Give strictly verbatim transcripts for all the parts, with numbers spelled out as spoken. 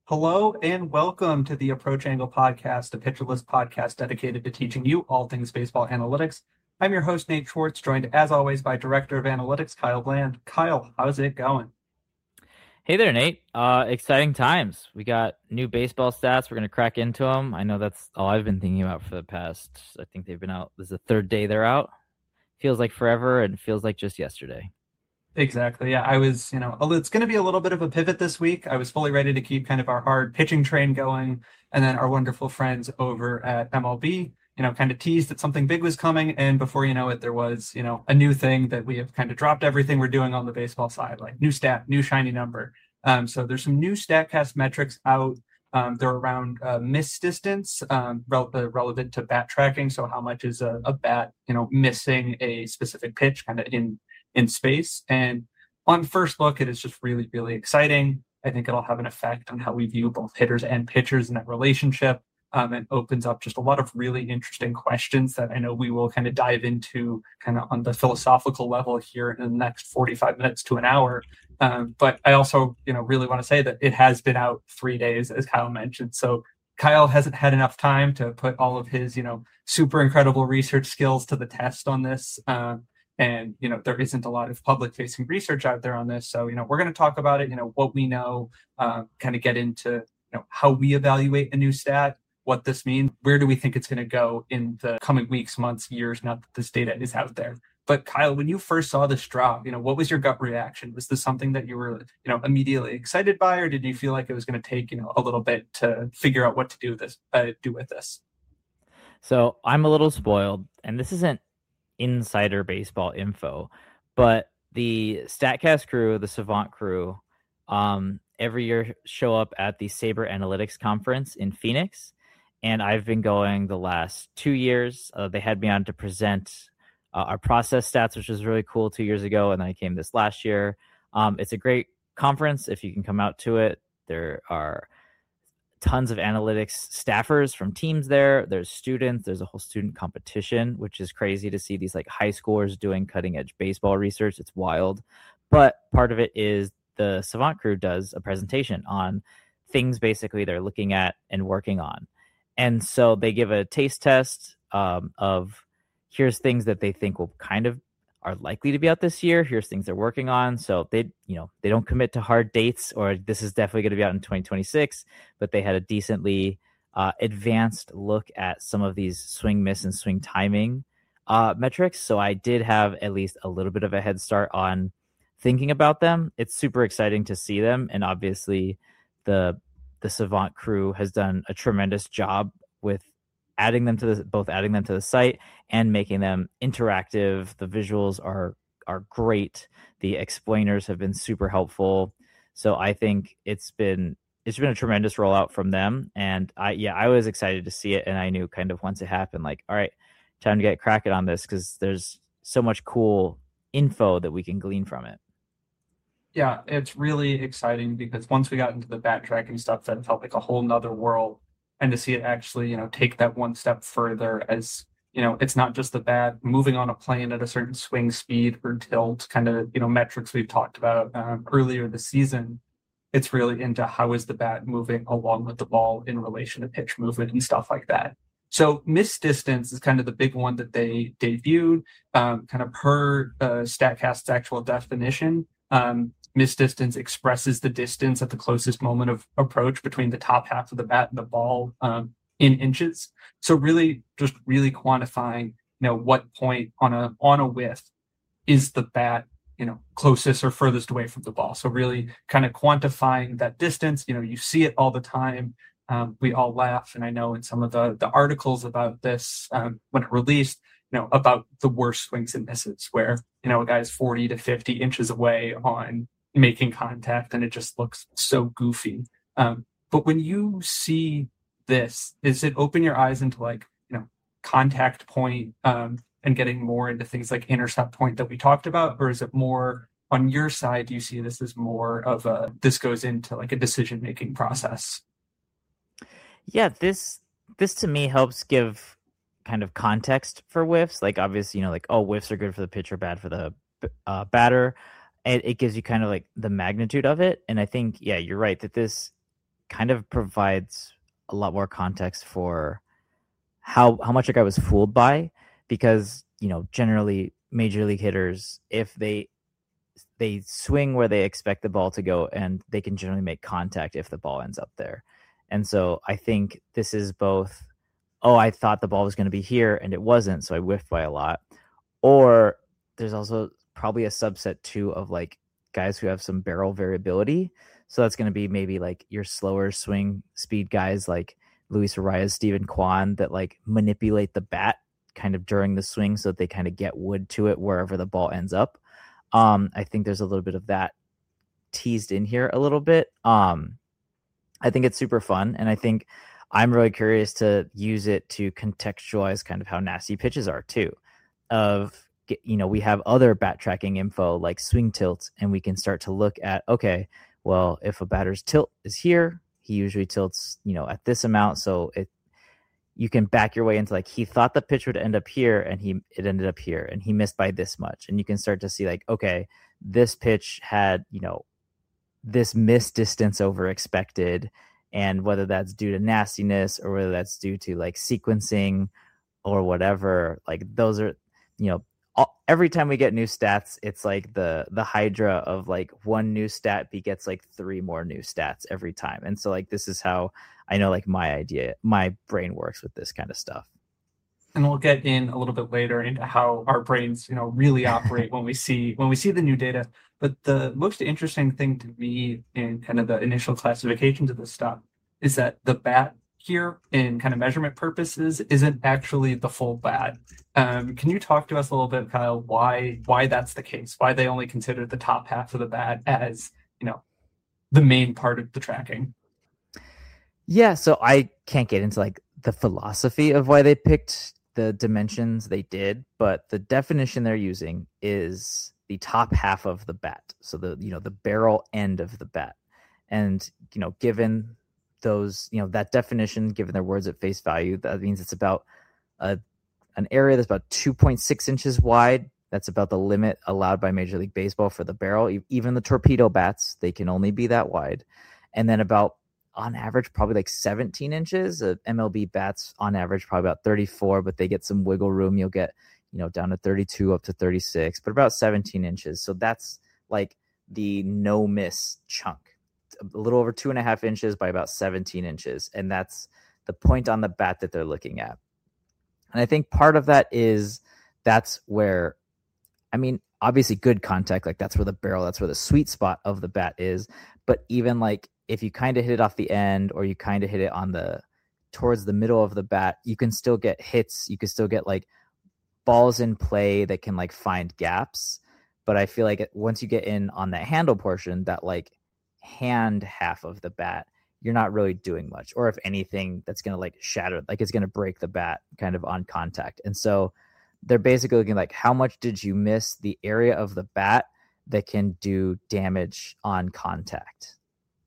Hello and welcome to the Approach Angle Podcast, a pitcher list podcast dedicated to teaching you all things baseball analytics. I'm your host, Nate Schwartz, joined as always by Director of Analytics, Kyle Bland. Kyle, how's it going? Hey there, Nate. Uh, exciting times. We got new baseball stats. We're going to crack into them. I know that's all I've been thinking about for the past, I think they've been out. This is the third day they're out. Feels like forever and feels like just yesterday. Exactly. Yeah, I was, you know, it's going to be a little bit of a pivot this week. I was fully ready to keep kind of our hard pitching train going. And then our wonderful friends over at M L B, you know, kind of teased that something big was coming. And before you know it, there was, you know, a new thing that we have kind of dropped everything we're doing on the baseball side, like new stat, new shiny number. Um, so there's some new StatCast metrics out. Um, they're around uh, miss distance, um, rel- uh, relevant to bat tracking. So how much is a, a bat, you know, missing a specific pitch kind of in in space. And on first look, it is just really, really exciting. I think it'll have an effect on how we view both hitters and pitchers in that relationship. Um, and opens up just a lot of really interesting questions that I know we will kind of dive into kind of on the philosophical level here in the next forty-five minutes to an hour. Um, but I also, you know, really want to say that it has been out three days, as Kyle mentioned. So Kyle hasn't had enough time to put all of his, you know, super incredible research skills to the test on this. Um, and, you know, there isn't a lot of public facing research out there on this. So, you know, we're going to talk about it, you know, what we know, uh, kind of get into, you know, how we evaluate a new stat, what this means, where do we think it's going to go in the coming weeks, months, years, now that this data is out there. But Kyle, when you first saw this drop, you know, what was your gut reaction? Was this something that you were, you know, immediately excited by, or did you feel like it was going to take, you know, a little bit to figure out what to do with this, uh, do with this? So I'm a little spoiled, and this isn't insider baseball info, but the StatCast crew, the Savant crew, um, every year show up at the Saber Analytics Conference in Phoenix. And I've been going the last two years. Uh, they had me on to present uh, our process stats, which was really cool two years ago. And then I came this last year. Um, it's a great conference if you can come out to it. There are tons of analytics staffers from teams there. There's students. There's a whole student competition, which is crazy to see these like high schoolers doing cutting edge baseball research. It's wild. But part of it is the Savant crew does a presentation on things basically they're looking at and working on. And so they give a taste test um, of here's things that they think will kind of are likely to be out this year. Here's things they're working on. So they, you know, they don't commit to hard dates or this is definitely going to be out in twenty twenty-six, but they had a decently uh, advanced look at some of these swing miss and swing timing uh, metrics. So I did have at least a little bit of a head start on thinking about them. It's super exciting to see them. And obviously the, the Savant crew has done a tremendous job with adding them to the, both adding them to the site and making them interactive. The visuals are are great. The explainers have been super helpful. So I think it's been it's been a tremendous rollout from them. And I yeah, I was excited to see it. And I knew kind of once it happened, like, all right, time to get cracking on this because there's so much cool info that we can glean from it. Yeah, it's really exciting because once we got into the bat tracking stuff, that felt like a whole nother world. And to see it actually, you know, take that one step further as, you know, it's not just the bat moving on a plane at a certain swing speed or tilt kind of, you know, metrics we've talked about um, earlier this season. It's really into how is the bat moving along with the ball in relation to pitch movement and stuff like that. So miss distance is kind of the big one that they debuted, um, kind of per uh, StatCast's actual definition. Um, miss distance expresses the distance at the closest moment of approach between the top half of the bat and the ball um, in inches. So really just really quantifying, you know, what point on a on a whiff is the bat, you know, closest or furthest away from the ball. So really kind of quantifying that distance. You know, you see it all the time. Um, we all laugh. And I know in some of the, the articles about this um, when it released, you know, about the worst swings and misses where, you know, a guy's forty to fifty inches away on making contact and it just looks so goofy. Um, but when you see this, is it open your eyes into like, you know, contact point um, and getting more into things like intercept point that we talked about? Or is it more on your side? Do you see this as more of a, this goes into like a decision-making process? Yeah, this, this to me helps give kind of context for whiffs. Like obviously, you know, like, oh, whiffs are good for the pitcher, bad for the uh, batter. And it gives you kind of like the magnitude of it. And I think, yeah, you're right that this kind of provides a lot more context for how how much like I was fooled by, because you know generally major league hitters, if they they swing where they expect the ball to go, and they can generally make contact if the ball ends up there. And so I think this is both, oh, I thought the ball was going to be here and it wasn't, so I whiffed by a lot. Or there's also probably a subset too of like guys who have some barrel variability. So that's going to be maybe like your slower swing speed guys like Luis Arias, Stephen Kwan, that like manipulate the bat kind of during the swing so that they kind of get wood to it wherever the ball ends up. Um, I think there's a little bit of that teased in here a little bit. Um, I think it's super fun, and I think I'm really curious to use it to contextualize kind of how nasty pitches are too. Of, you know, we have other bat tracking info like swing tilts, and we can start to look at, okay, well, if a batter's tilt is here, he usually tilts, you know, at this amount. So it, you can back your way into like, he thought the pitch would end up here and he, it ended up here and he missed by this much. And you can start to see like, okay, this pitch had, you know, this miss distance over expected, and whether that's due to nastiness or whether that's due to like sequencing or whatever, like those are, you know, all, every time we get new stats, it's like the the hydra of like one new stat begets like three more new stats every time. And so like this is how I know like my idea, my brain works with this kind of stuff. And we'll get in a little bit later into how our brains, you know, really operate when we see when we see the new data. But the most interesting thing to me in kind of the initial classifications of this stuff is that the bat here, in kind of measurement purposes, isn't actually the full bat. Um, can you talk to us a little bit, Kyle, why why that's the case? Why they only consider the top half of the bat as, you know, the main part of the tracking? Yeah, so I can't get into like the philosophy of why they picked the dimensions they did, but the definition they're using is the top half of the bat. So the, you know, the barrel end of the bat. And, you know, given those, you know, that definition, given their words at face value, that means it's about a, an area that's about two point six inches wide. That's about the limit allowed by Major League Baseball for the barrel. Even the torpedo bats, they can only be that wide. And then about, on average, probably like seventeen inches. Uh, M L B bats on average probably about thirty-four, but they get some wiggle room. You'll get, you know, down to thirty-two up to thirty-six, but about seventeen inches. So that's like the no miss chunk, a little over two and a half inches by about seventeen inches. And that's the point on the bat that they're looking at. And I think part of that is that's where, I mean, obviously good contact, like that's where the barrel, that's where the sweet spot of the bat is. But even like, if you kind of hit it off the end, or you kind of hit it on the towards the middle of the bat, you can still get hits. You can still get like balls in play that can like find gaps. But I feel like once you get in on that handle portion, that like hand half of the bat, you're not really doing much. Or if anything, that's going to like shatter, like it's going to break the bat kind of on contact. And so they're basically looking like, how much did you miss the area of the bat that can do damage on contact?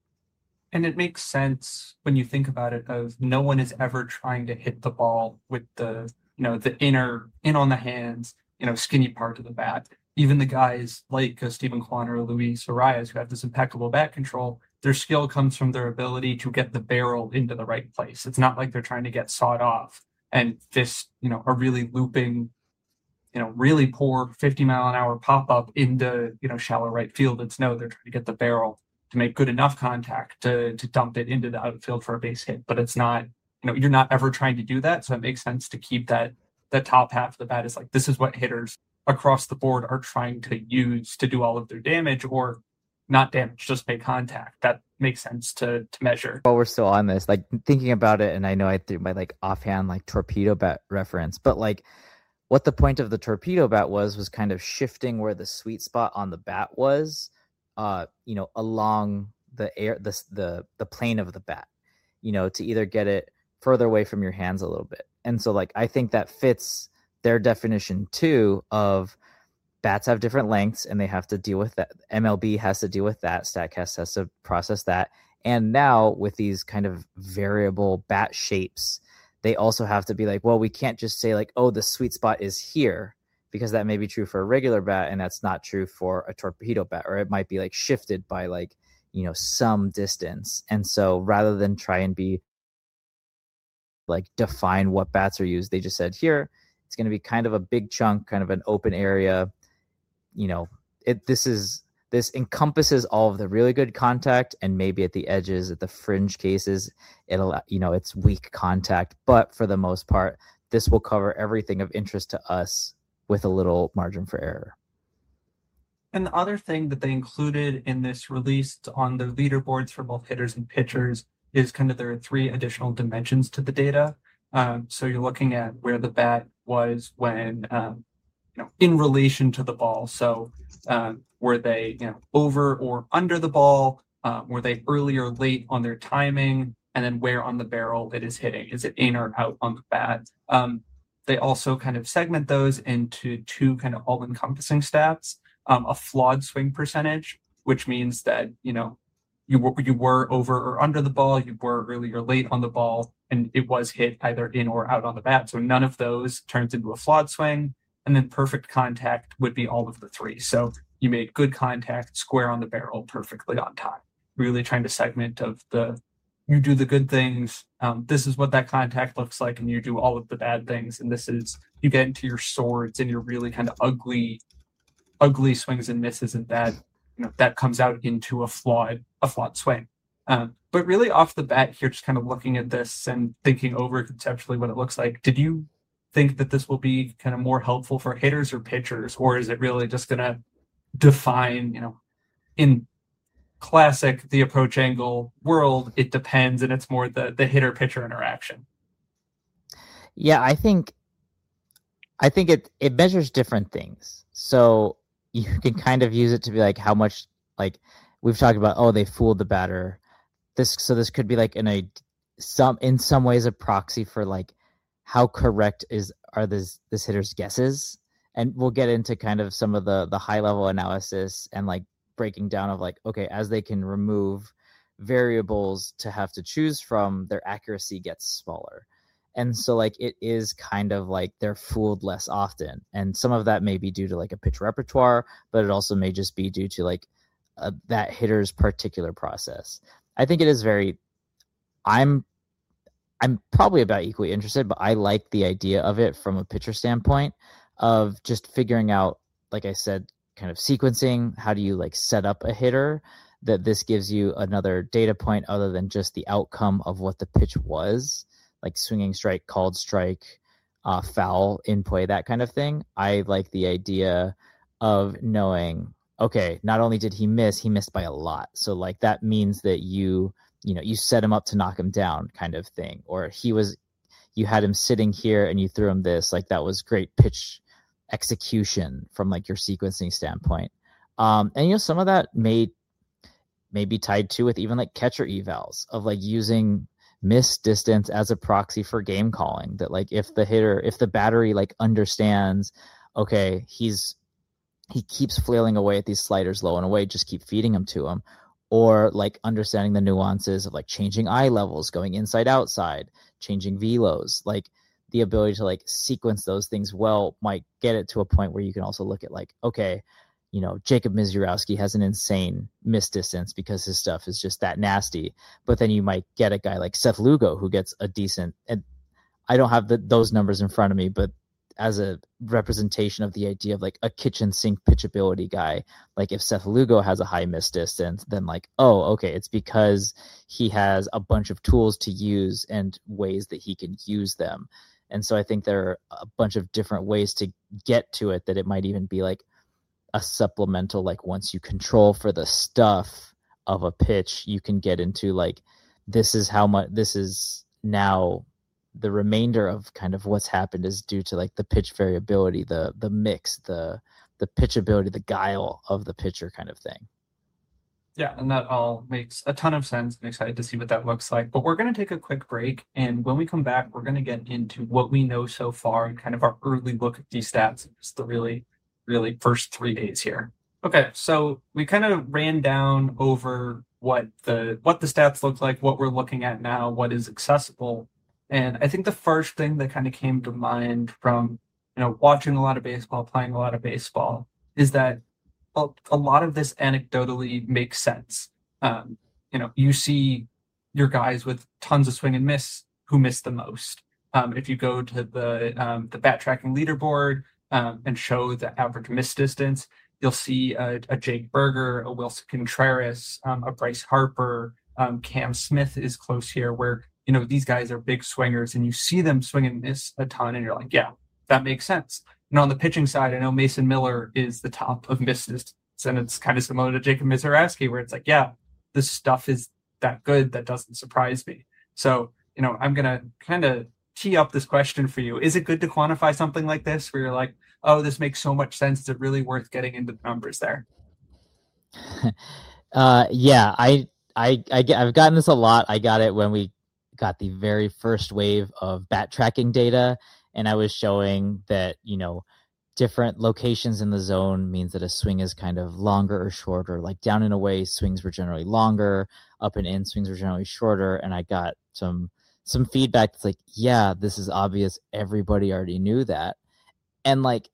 And it makes sense when you think about it, of no one is ever trying to hit the ball with the, you know, the inner, in on the hands, you know, skinny part of the bat. Even the guys like uh, Stephen Kwan or Luis Arias, who have this impeccable bat control, their skill comes from their ability to get the barrel into the right place. It's not like they're trying to get sawed off and fist, you know, a really looping, you know, really poor fifty mile an hour pop up into, you know, shallow right field. It's no, they're trying to get the barrel to make good enough contact to to dump it into the outfield for a base hit. But it's not, you know, you're not ever trying to do that. So it makes sense to keep that that top half of the bat is like, this is what hitters across the board are trying to use to do all of their damage, or not damage, just make contact. That makes sense to to measure. While we're still on this, like thinking about it, and I know I threw my like offhand like torpedo bat reference, but like what the point of the torpedo bat was was kind of shifting where the sweet spot on the bat was, uh, you know, along the air, the the the plane of the bat, you know, to either get it further away from your hands a little bit. And so like I think that fits their definition too of bats have different lengths and they have to deal with that. M L B has to deal with that. StatCast has to process that. And now with these kind of variable bat shapes, they also have to be like, well, we can't just say like, oh, the sweet spot is here, because that may be true for a regular bat and that's not true for a torpedo bat, or it might be like shifted by like, you know, some distance. And so rather than try and be like define what bats are used, they just said, here, it's going to be kind of a big chunk, kind of an open area. You know, it, this is, this encompasses all of the really good contact, and maybe at the edges, at the fringe cases, it'll, you know, it's weak contact, but for the most part, this will cover everything of interest to us with a little margin for error. And the other thing that they included in this release on the leaderboards for both hitters and pitchers is kind of there are three additional dimensions to the data. Um, so you're looking at where the bat was when, um, you know, in relation to the ball. So um, were they, you know, over or under the ball? Um, were they early or late on their timing? And then where on the barrel it is hitting? Is it in or out on the bat? Um, they also kind of segment those into two kind of all-encompassing stats. Um, a flawed swing percentage, which means that, you know, you were, you were over or under the ball, you were early or late on the ball, and it was hit either in or out on the bat. So none of those turns into a flawed swing. And then perfect contact would be all of the three. So you made good contact, square on the barrel, perfectly on time. Really trying to segment of the, you do the good things, um, this is what that contact looks like, and you do all of the bad things. And this is, you get into your swords and your really kind of ugly, ugly swings and misses, and that, you know, that comes out into a flawed, a flawed swing. Um, but really off the bat here, just kind of looking at this and thinking over conceptually what it looks like, did you think that this will be kind of more helpful for hitters or pitchers, or is it really just going to define, you know, in classic the approach angle world, it depends, and it's more the the hitter pitcher interaction? Yeah, I think I think it it measures different things. So you can kind of use it to be like how much, like we've talked about, oh, they fooled the batter. This so this could be like in a some in some ways a proxy for like how correct is are this this hitter's guesses. And we'll get into kind of some of the the high level analysis and like breaking down of like, okay, as they can remove variables to have to choose from, their accuracy gets smaller. And so like it is kind of like they're fooled less often. And some of that may be due to like a pitch repertoire, but it also may just be due to like uh, that hitter's particular process. I think it is very, I'm, I'm probably about equally interested, but I like the idea of it from a pitcher standpoint of just figuring out, like I said, kind of sequencing. How do you like set up a hitter that this gives you another data point other than just the outcome of what the pitch was, like swinging strike, called strike, uh, foul in play, that kind of thing. I like the idea of knowing, okay, not only did he miss, he missed by a lot. So like that means that you, you know, you set him up to knock him down kind of thing. Or he was, you had him sitting here and you threw him this, like that was great pitch execution from like your sequencing standpoint. Um, and, you know, some of that may, may be tied to with even like catcher evals of like using miss distance as a proxy for game calling, that like if the hitter, if the battery like understands, okay, he's, he keeps flailing away at these sliders low and away, just keep feeding them to him. Or like understanding the nuances of like changing eye levels, going inside, outside, changing velos, like the ability to like sequence those things well might get it to a point where you can also look at like, okay, you know, Jacob Misiorowski has an insane miss distance because his stuff is just that nasty. But then you might get a guy like Seth Lugo who gets a decent, and I don't have the, those numbers in front of me, but as a representation of the idea of like a kitchen sink pitchability guy, like if Seth Lugo has a high miss distance, then like, oh, okay, it's because he has a bunch of tools to use and ways that he can use them. And so I think there are a bunch of different ways to get to it, that it might even be like a supplemental, like once you control for the stuff of a pitch, you can get into like, this is how much, this is now the remainder of kind of what's happened is due to like the pitch variability, the, the mix, the, the pitchability, the guile of the pitcher kind of thing. Yeah, and that all makes a ton of sense. I'm excited to see what that looks like. But we're going to take a quick break. And when we come back, we're going to get into what we know so far and kind of our early look at these stats, just the really, really first three days here. Okay, so we kind of ran down over what the what the stats look like, what we're looking at now, what is accessible. And I think the first thing that kind of came to mind from, you know, watching a lot of baseball, playing a lot of baseball, is that a lot of this anecdotally makes sense. Um, you know, you see your guys with tons of swing and miss who miss the most. Um, if you go to the um, the bat tracking leaderboard um, and show the average miss distance, you'll see a, a Jake Berger, a Wilson Contreras, um, a Bryce Harper, um, Cam Smith is close here, where you know these guys are big swingers, and you see them swing and miss a ton, and you're like, yeah, that makes sense. And on the pitching side, I know Mason Miller is the top of miss distance, and it's kind of similar to Jacob Mizorowski, where it's like, yeah, this stuff is that good, that doesn't surprise me. So, you know, I'm gonna kind of tee up this question for you. Is it good to quantify something like this, where you're like, oh, this makes so much sense, is it really worth getting into the numbers there? uh, yeah, I, I, I, I've gotten this a lot. I got it when we got the very first wave of bat tracking data, and I was showing that, you know, different locations in the zone means that a swing is kind of longer or shorter. Like down and away, swings were generally longer. Up and in, swings were generally shorter. And I got some some feedback that's like, yeah, this is obvious. Everybody already knew that. And like,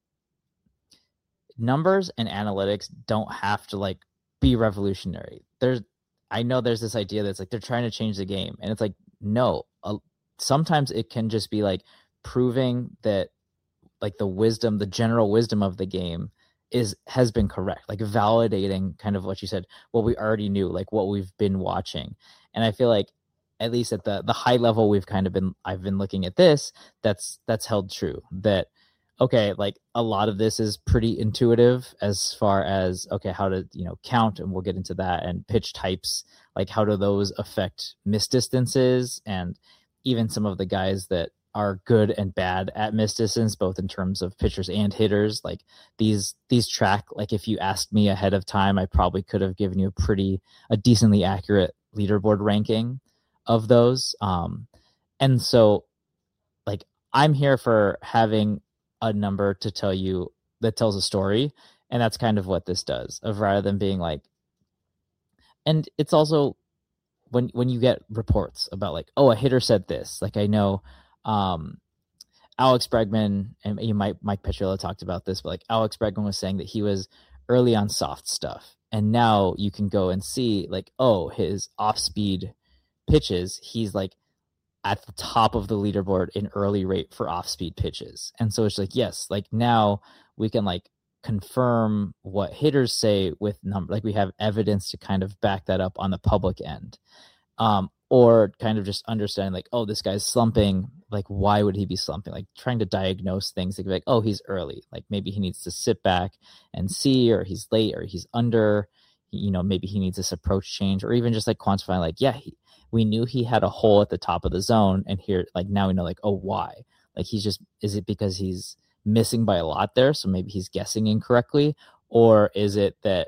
numbers and analytics don't have to like be revolutionary. There's, I know there's this idea that's like they're trying to change the game, and it's like, no. Uh, sometimes it can just be like proving that like the wisdom, the general wisdom of the game is has been correct, like validating kind of what you said, what we already knew, like what we've been watching. And I feel like at least at the the high level we've kind of been I've been looking at this, that's that's held true, that okay, like a lot of this is pretty intuitive as far as okay, how to, you know, count, and we'll get into that, and pitch types, like how do those affect miss distances, and even some of the guys that are good and bad at miss distance, both in terms of pitchers and hitters. Like these these track, like if you asked me ahead of time, I probably could have given you a pretty a decently accurate leaderboard ranking of those. Um, and so like I'm here for having a number to tell you that tells a story, and that's kind of what this does, of rather than being like, and it's also when when you get reports about like, oh, a hitter said this, like I know um Alex Bregman, and you might Mike Petriello talked about this, but like Alex Bregman was saying that he was early on soft stuff, and now you can go and see like, oh, his off speed pitches, he's like at the top of the leaderboard in early rate for off speed pitches. And so it's like, yes, like now we can like confirm what hitters say with number, like we have evidence to kind of back that up on the public end. Um, or kind of just understanding like, oh, this guy's slumping. Like, why would he be slumping? Like trying to diagnose things. Like, like, oh, he's early. Like maybe he needs to sit back and see, or he's late, or he's under, you know, maybe he needs this approach change, or even just like quantifying like, yeah, he, we knew he had a hole at the top of the zone, and here, like now we know like, oh, why? Like he's just, is it because he's missing by a lot there? So maybe he's guessing incorrectly, or is it that,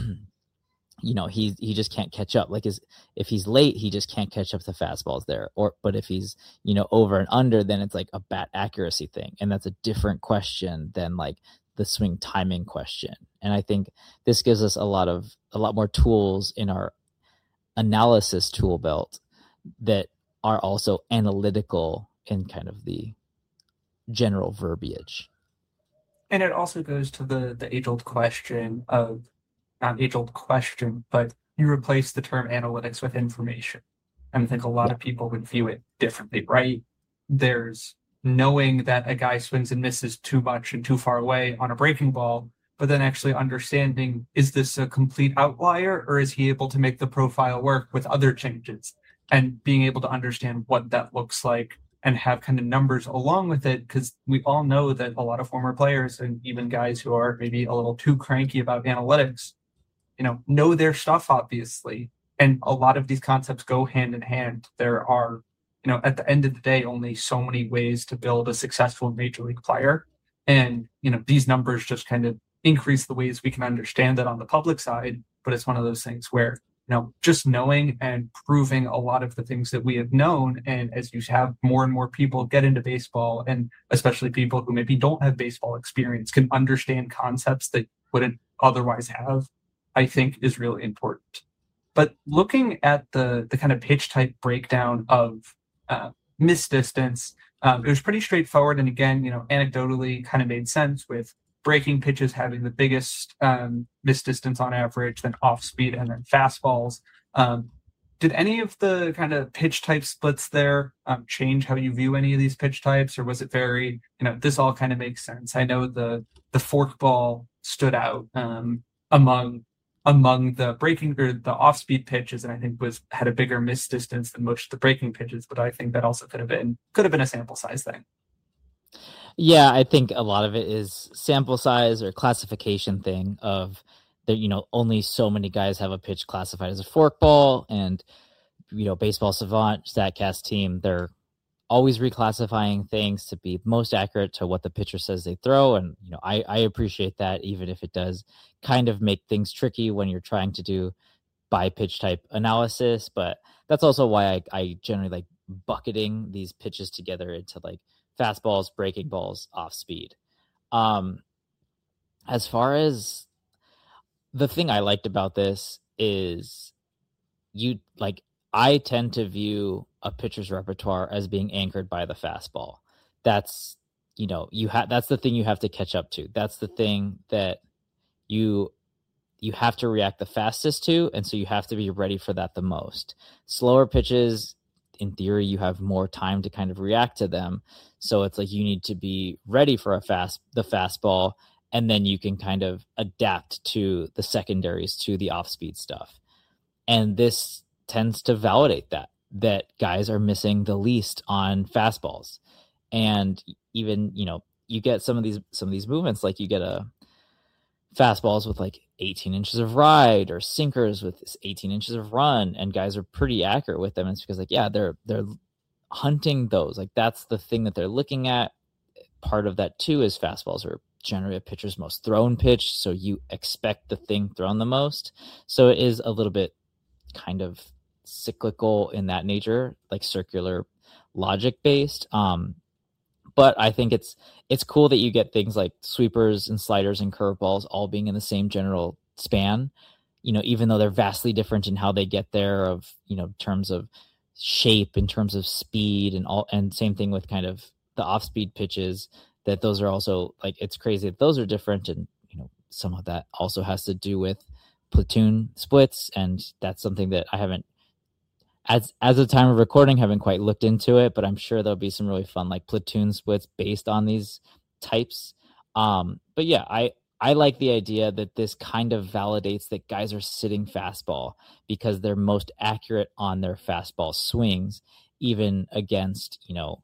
you know, he he just can't catch up. Like, is if he's late, he just can't catch up to fastballs there. Or, but if he's, you know, over and under, then it's like a bat accuracy thing, and that's a different question than like the swing timing question. And I think this gives us a lot of a lot more tools in our analysis tool belt that are also analytical in kind of the general verbiage. And it also goes to the the age old question of not age old question, but you replace the term analytics with information. And I think a lot yeah. of people would view it differently, right? There's knowing that a guy swings and misses too much and too far away on a breaking ball, but then actually understanding, is this a complete outlier, or is he able to make the profile work with other changes? And being able to understand what that looks like and have kind of numbers along with it, because we all know that a lot of former players and even guys who are maybe a little too cranky about analytics, you know, know their stuff, obviously. And a lot of these concepts go hand in hand. There are, you know, at the end of the day, only so many ways to build a successful major league player. And, you know, these numbers just kind of increase the ways we can understand that on the public side. But it's one of those things where, you know, just knowing and proving a lot of the things that we have known. And as you have more and more people get into baseball, and especially people who maybe don't have baseball experience, can understand concepts that wouldn't otherwise have, I think is really important. But looking at the the kind of pitch type breakdown of uh, miss distance, um, it was pretty straightforward. And again, you know, anecdotally kind of made sense, with breaking pitches having the biggest um, miss distance on average, then off speed, and then fastballs. Um, did any of the kind of pitch type splits there um, change how you view any of these pitch types, or was it very, you know, this all kind of makes sense? I know the the forkball stood out um, among among the breaking or the off-speed pitches, and I think was had a bigger miss distance than most of the breaking pitches. But I think that also could have been could have been a sample size thing. Yeah, I think a lot of it is sample size or classification thing of that, you know, only so many guys have a pitch classified as a forkball, and, you know, Baseball Savant, StatCast team, they're always reclassifying things to be most accurate to what the pitcher says they throw. And, you know, I, I appreciate that, even if it does kind of make things tricky when you're trying to do by pitch type analysis. But that's also why I, I generally like bucketing these pitches together into like fastballs, breaking balls, off speed. Um, as far as the thing I liked about this is you like, I tend to view a pitcher's repertoire as being anchored by the fastball. That's, you know, you have, that's the thing you have to catch up to. That's the thing that you, you have to react the fastest to. And so you have to be ready for that the most. Slower pitches, in theory, you have more time to kind of react to them. So it's like you need to be ready for a fast, the fastball, and then you can kind of adapt to the secondaries, to the off-speed stuff. And this tends to validate that, that guys are missing the least on fastballs. And even, you know, you get some of these, some of these movements, like you get a fastballs with like eighteen inches of ride, or sinkers with eighteen inches of run, and guys are pretty accurate with them. It's because like, yeah, they're, they're hunting those. Like that's the thing that they're looking at. Part of that too is fastballs are generally a pitcher's most thrown pitch. So you expect the thing thrown the most. So it is a little bit kind of cyclical in that nature, like circular logic based. Um, but I think it's it's cool that you get things like sweepers and sliders and curveballs all being in the same general span, you know, even though they're vastly different in how they get there, of, you know, terms of shape, in terms of speed, and all, and same thing with kind of the off speed pitches, that those are also like, it's crazy that those are different. And, you know, some of that also has to do with platoon splits. And that's something that I haven't, as as of time of recording, haven't quite looked into it, but I'm sure there'll be some really fun like platoon splits based on these types. Um, but yeah, I I like the idea that this kind of validates that guys are sitting fastball because they're most accurate on their fastball swings, even against, you know,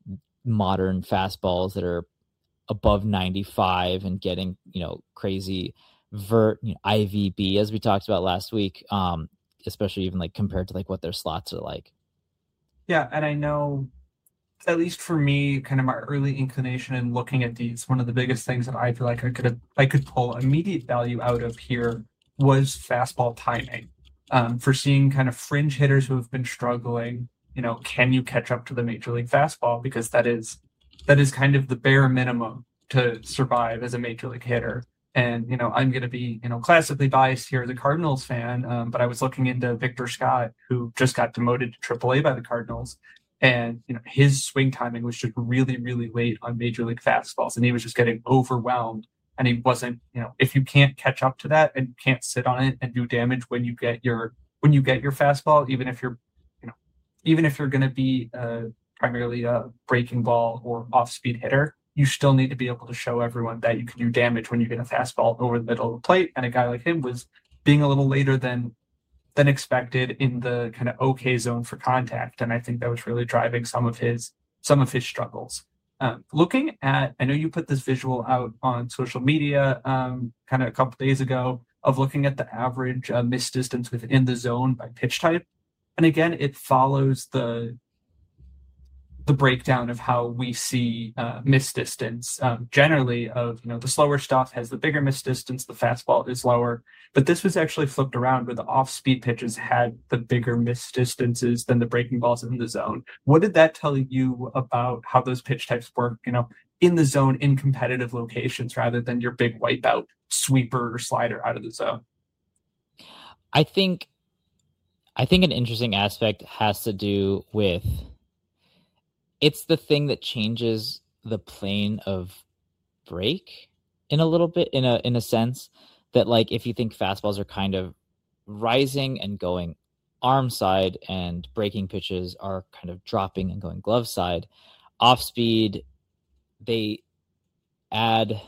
modern fastballs that are above ninety-five and getting, you know, crazy vert, you know, I V B, as we talked about last week. Um, especially even like compared to like what their slots are like. Yeah, and I know, at least for me, kind of my early inclination in looking at these, one of the biggest things that I feel like I could have, I could pull immediate value out of here was fastball timing. Um, for seeing kind of fringe hitters who have been struggling, you know, can you catch up to the major league fastball? Because that is that is kind of the bare minimum to survive as a major league hitter. And, you know, I'm going to be, you know, classically biased here as a Cardinals fan, um, but I was looking into Victor Scott, who just got demoted to triple A by the Cardinals. And, you know, his swing timing was just really, really late on major league fastballs. And he was just getting overwhelmed. And he wasn't, you know, if you can't catch up to that and can't sit on it and do damage when you get your, when you get your fastball, even if you're, you know, even if you're going to be uh, primarily a breaking ball or off speed hitter, you still need to be able to show everyone that you can do damage when you get a fastball over the middle of the plate. And a guy like him was being a little later than than expected in the kind of okay zone for contact. And I think that was really driving some of his some of his struggles. Um, looking at, I know you put this visual out on social media um, kind of a couple days ago of looking at the average uh, miss distance within the zone by pitch type. And again, it follows the the breakdown of how we see uh, miss distance um, generally of, you know, the slower stuff has the bigger miss distance, the fastball is lower, but this was actually flipped around where the off-speed pitches had the bigger miss distances than the breaking balls in the zone. What did that tell you about how those pitch types work, you know, in the zone in competitive locations rather than your big wipeout sweeper or slider out of the zone? I think, I think an interesting aspect has to do with, it's the thing that changes the plane of break in a little bit, in a in a sense that, like, if you think fastballs are kind of rising and going arm side, and breaking pitches are kind of dropping and going glove side. Off speed, they add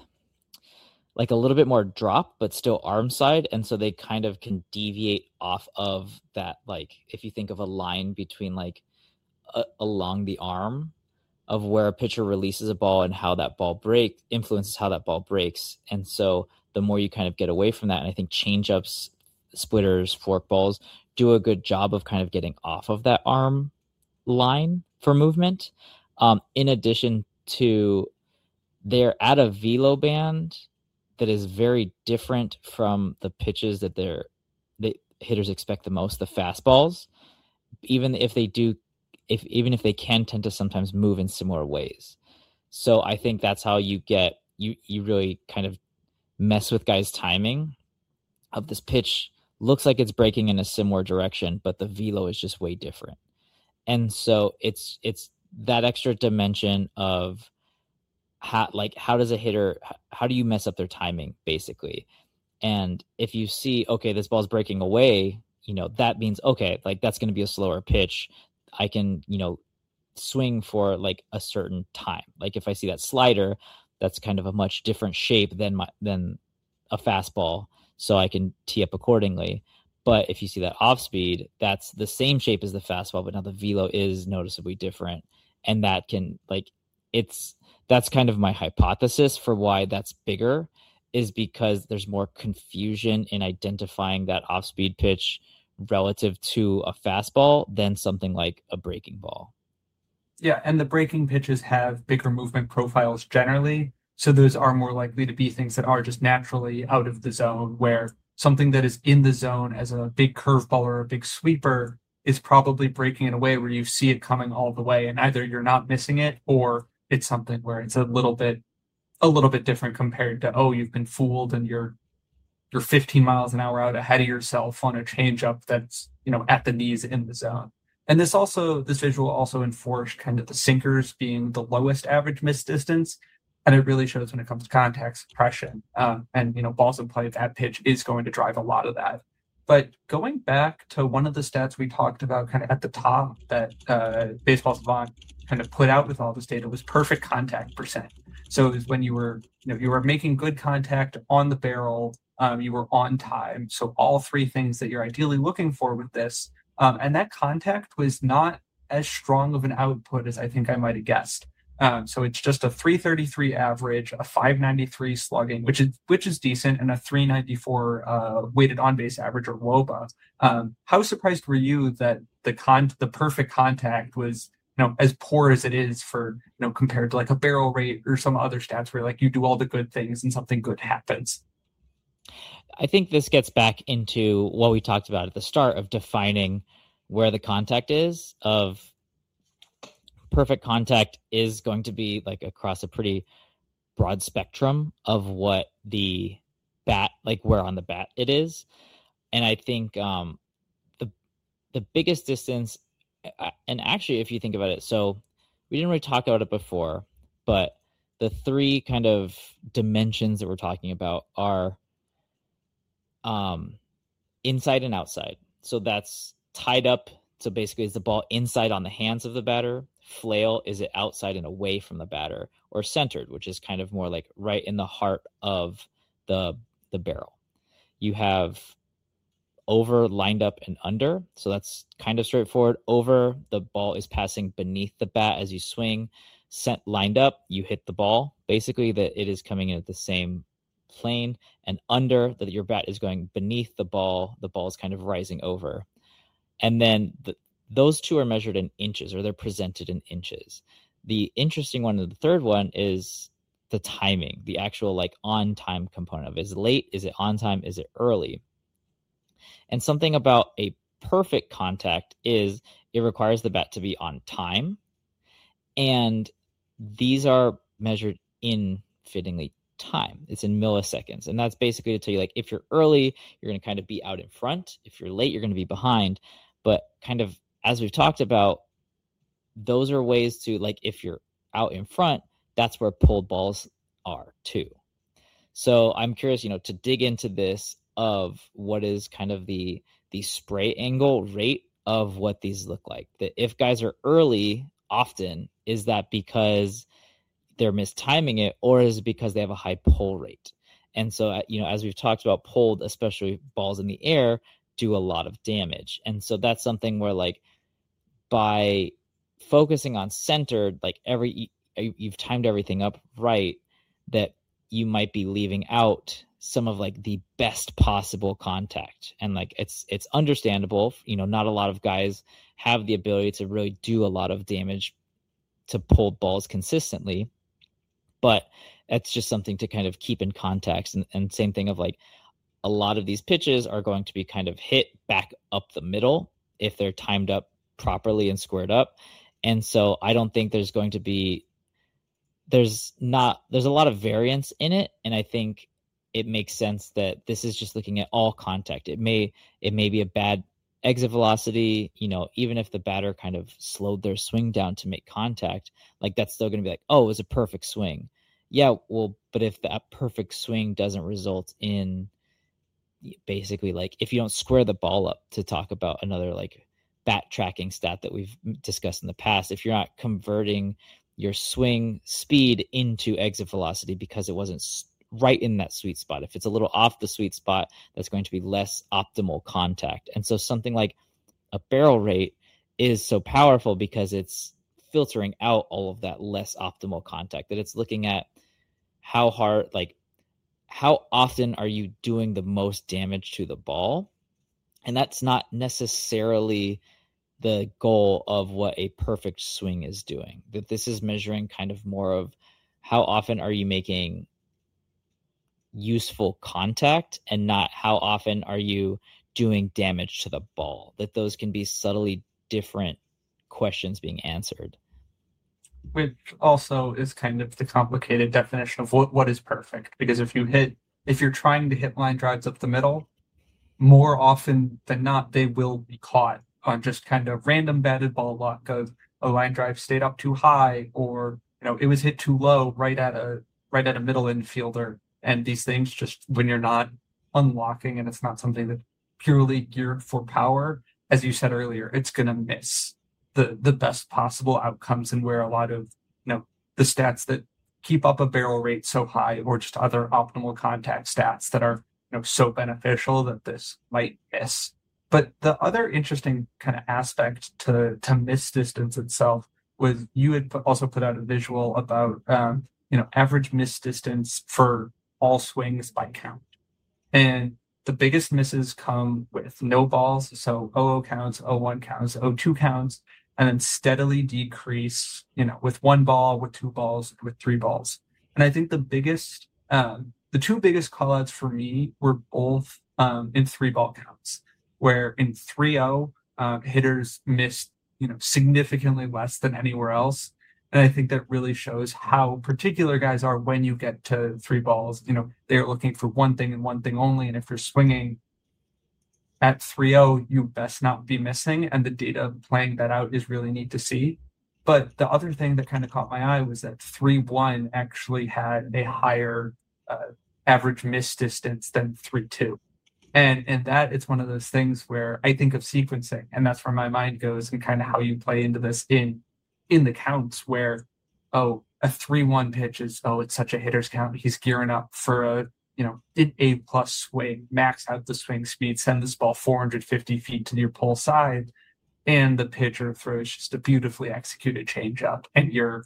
like a little bit more drop, but still arm side. And so they kind of can deviate off of that. Like if you think of a line between like a, along the arm of where a pitcher releases a ball and how that ball break influences how that ball breaks. And so the more you kind of get away from that, and I think changeups, splitters, forkballs do a good job of kind of getting off of that arm line for movement. Um, in addition to they're at a velo band that is very different from the pitches that they're the hitters expect the most, the fastballs, even if they do, if even if they can tend to sometimes move in similar ways. So I think that's how you get, you, you really kind of mess with guys' timing of this pitch. Looks like it's breaking in a similar direction, but the velo is just way different. And so it's, it's that extra dimension of how, like, how does a hitter, how do you mess up their timing basically? And if you see, okay, this ball's breaking away, you know, that means, okay, like that's going to be a slower pitch. I can, you know, swing for like a certain time. Like if I see that slider, that's kind of a much different shape than my, than a fastball. So I can tee up accordingly. But if you see that off speed, that's the same shape as the fastball, but now the velo is noticeably different. And that can like, it's, that's kind of my hypothesis for why that's bigger, is because there's more confusion in identifying that off speed pitch relative to a fastball than something like a breaking ball. Yeah, and the breaking pitches have bigger movement profiles generally. So those are more likely to be things that are just naturally out of the zone, where something that is in the zone as a big curveball or a big sweeper is probably breaking in a way where you see it coming all the way, and either you're not missing it or it's something where it's a little bit a little bit different compared to, oh, you've been fooled and you're you're fifteen miles an hour out ahead of yourself on a changeup that's, you know, at the knees in the zone. And this also, this visual also enforced kind of the sinkers being the lowest average miss distance. And it really shows when it comes to contact suppression. Um, and, you know, balls in play, that pitch is going to drive a lot of that. But going back to one of the stats we talked about kind of at the top that uh, Baseball Savant kind of put out with all this data was perfect contact percent. So it was when you were, you know, you were making good contact on the barrel, um, you were on time. So all three things that you're ideally looking for with this. Um, and that contact was not as strong of an output as I think I might have guessed. Um, so it's just a three thirty-three average, a five ninety-three slugging, which is which is decent, and a three ninety-four uh, weighted on base average, or W O B A. Um, how surprised were you that the con the perfect contact was, you know, as poor as it is for, you know, compared to like a barrel rate or some other stats where like you do all the good things and something good happens? I think this gets back into what we talked about at the start of defining where the contact is. Of perfect contact is going to be like across a pretty broad spectrum of what the bat, like where on the bat it is. And I think um, the the biggest distance, and actually if you think about it, so we didn't really talk about it before, but the three kind of dimensions that we're talking about are um, inside and outside. So that's tied up. So basically, is the ball inside on the hands of the batter? Flail, is it outside and away from the batter? Or centered, which is kind of more like right in the heart of the the barrel. You have over, lined up, and under. So that's kind of straightforward. Over, the ball is passing beneath the bat as you swing. Set, lined up, you hit the ball. Basically, that it is coming in at the same plane. And under, that your bat is going beneath the ball. The ball is kind of rising over. And then the, those two are measured in inches, or they're presented in inches. The interesting one, and the third one, is the timing, the actual like on time component of it. Is it late? Is it on time? Is it early? And something about a perfect contact is it requires the bat to be on time. And these are measured in fittingly time. It's in milliseconds. And that's basically to tell you, like, if you're early, you're going to kind of be out in front. If you're late, you're going to be behind. But kind of, as we've talked about, those are ways to, like, if you're out in front, that's where pulled balls are too. So I'm curious, you know, to dig into this of what is kind of the the spray angle rate of what these look like. That if guys are early, often is that because they're mistiming it, or is it because they have a high pull rate? And so, you know, as we've talked about, pulled, especially balls in the air, do a lot of damage. And so that's something where, like, by focusing on centered, like every you've timed everything up right, that you might be leaving out some of like the best possible contact. And like it's it's understandable, you know, not a lot of guys have the ability to really do a lot of damage to pull balls consistently, but it's just something to kind of keep in context. And, and same thing of like, a lot of these pitches are going to be kind of hit back up the middle if they're timed up properly and squared up. And so I don't think there's going to be, there's not, there's a lot of variance in it. And I think it makes sense that this is just looking at all contact. It may, it may be a bad exit velocity, you know, even if the batter kind of slowed their swing down to make contact, like that's still going to be like, oh, it was a perfect swing. Yeah. Well, but if that perfect swing doesn't result in basically, like, if you don't square the ball up, to talk about another like bat tracking stat that we've discussed in the past, if you're not converting your swing speed into exit velocity because it wasn't right in that sweet spot, if it's a little off the sweet spot, that's going to be less optimal contact. And so something like a barrel rate is so powerful because it's filtering out all of that less optimal contact, that it's looking at how hard, like how often are you doing the most damage to the ball? And that's not necessarily the goal of what a perfect swing is doing. That this is measuring kind of more of how often are you making useful contact, and not how often are you doing damage to the ball. That those can be subtly different questions being answered. Which also is kind of the complicated definition of what, what is perfect. Because if you hit, if you're trying to hit line drives up the middle, more often than not, they will be caught on just kind of random batted ball luck of a line drive stayed up too high, or, you know, it was hit too low right at a right at a middle infielder. And these things, just when you're not unlocking and it's not something that's purely geared for power, as you said earlier, it's going to miss the the best possible outcomes, and where a lot of, you know, the stats that keep up a barrel rate so high, or just other optimal contact stats that are, you know, so beneficial, that this might miss. But the other interesting kind of aspect to to miss distance itself was you had put, also put out a visual about um, you know, average miss distance for all swings by count, and the biggest misses come with no balls, so oh oh counts, oh one counts, oh two counts, and then steadily decrease, you know, with one ball, with two balls, with three balls. And I think the biggest, um, the two biggest callouts for me were both um, in three ball counts, where in three oh, uh, hitters missed, you know, significantly less than anywhere else. And I think that really shows how particular guys are when you get to three balls. You know, they're looking for one thing and one thing only. And if you're swinging at three oh, you best not be missing. And the data playing that out is really neat to see. But the other thing that kind of caught my eye was that three one actually had a higher uh, average miss distance than three two. And and that it's one of those things where I think of sequencing, and that's where my mind goes, and kind of how you play into this in in the counts, where, oh, a three one pitch is, oh, it's such a hitter's count. He's gearing up for a, you know, an A plus swing, max out the swing speed, send this ball four hundred fifty feet to your pull side, and the pitcher throws just a beautifully executed changeup, and you're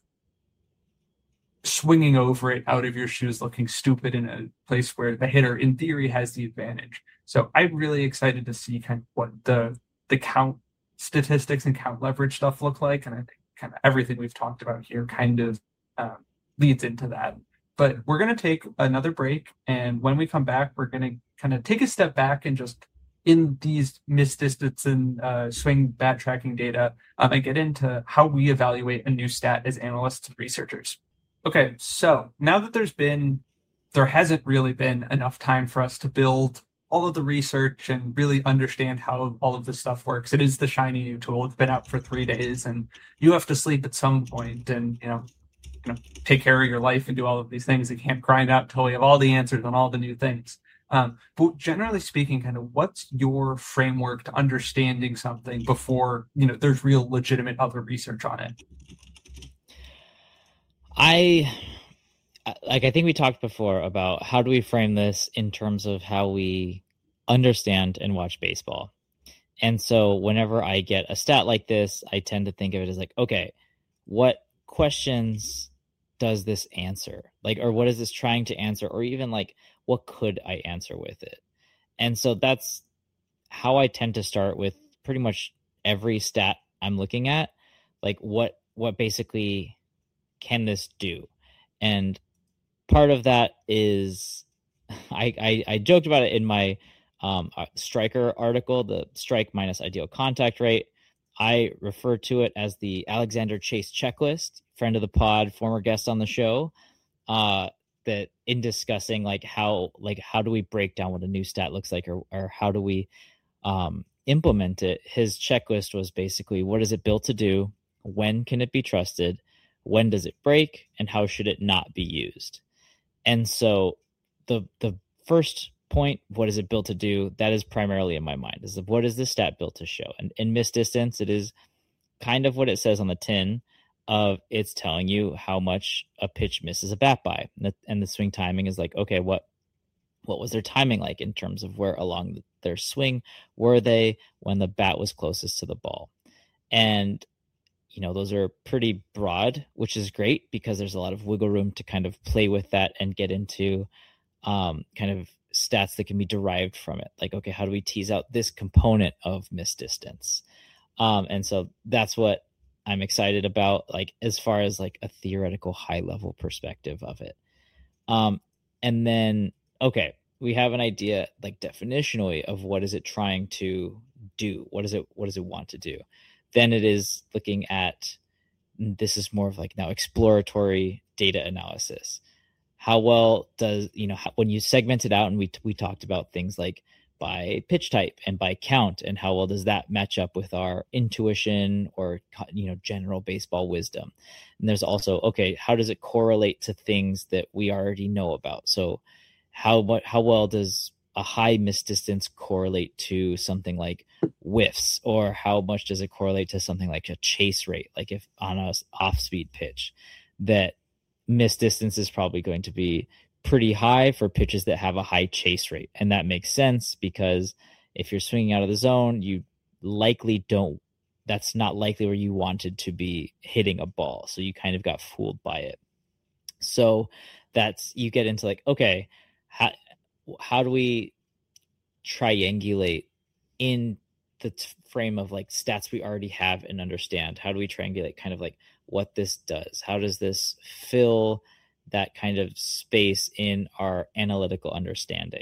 swinging over it out of your shoes, looking stupid in a place where the hitter, in theory, has the advantage. So I'm really excited to see kind of what the the count statistics and count leverage stuff look like, and I think kind of everything we've talked about here kind of um, leads into that. But we're going to take another break, and when we come back, we're going to kind of take a step back and just in these miss distance and uh, swing bat tracking data, um, and get into how we evaluate a new stat as analysts and researchers. Okay, so now that there's been, there hasn't really been enough time for us to build all of the research and really understand how all of this stuff works. It is the shiny new tool. It's been out for three days, and you have to sleep at some point, and you know, you know, take care of your life and do all of these things. You can't grind out until we have all the answers on all the new things. Um, but generally speaking, kind of what's your framework to understanding something before, you know, there's real legitimate other research on it? I like I think we talked before about how do we frame this in terms of how we understand and watch baseball. And so whenever I get a stat like this, I tend to think of it as like, okay, what questions does this answer? Like, or what is this trying to answer? Or even like, what could I answer with it? And so that's how I tend to start with pretty much every stat I'm looking at. Like, what what basically can this do? And part of that is I, I, I joked about it in my um, uh, striker article, the strike minus ideal contact rate. I refer to it as the Alexander Chase checklist, friend of the pod, former guest on the show. Uh, that in discussing like how like how do we break down what a new stat looks like, or or how do we um, implement it? His checklist was basically, what is it built to do? When can it be trusted? When does it break? And how should it not be used? And so the the first point, what is it built to do? That is primarily in my mind, is what is this stat built to show? And in miss distance, it is kind of what it says on the tin of it's telling you how much a pitch misses a bat by. And the, and the swing timing is like, okay, what what was their timing like in terms of where along their swing were they when the bat was closest to the ball? And you know, those are pretty broad, which is great because there's a lot of wiggle room to kind of play with that and get into um, kind of stats that can be derived from it. Like, okay, how do we tease out this component of miss distance? Um, and so that's what I'm excited about, like, as far as like a theoretical high level perspective of it. Um, and then, okay, we have an idea like definitionally of what is it trying to do? What is it, what does it want to do? Then it is looking at, this is more of like now exploratory data analysis. How well does, you know, how, when you segment it out, and we, we talked about things like by pitch type and by count, and how well does that match up with our intuition or, you know, general baseball wisdom? And there's also, okay, how does it correlate to things that we already know about? So how, what, how well does a high miss distance correlate to something like whiffs, or how much does it correlate to something like a chase rate? Like if on a off speed pitch, that miss distance is probably going to be pretty high for pitches that have a high chase rate. And that makes sense because if you're swinging out of the zone, you likely don't, that's not likely where you wanted to be hitting a ball. So you kind of got fooled by it. So that's, you get into like, okay, how, how do we triangulate in the t- frame of like stats we already have and understand? How do we triangulate kind of like what this does? How does this fill that kind of space in our analytical understanding?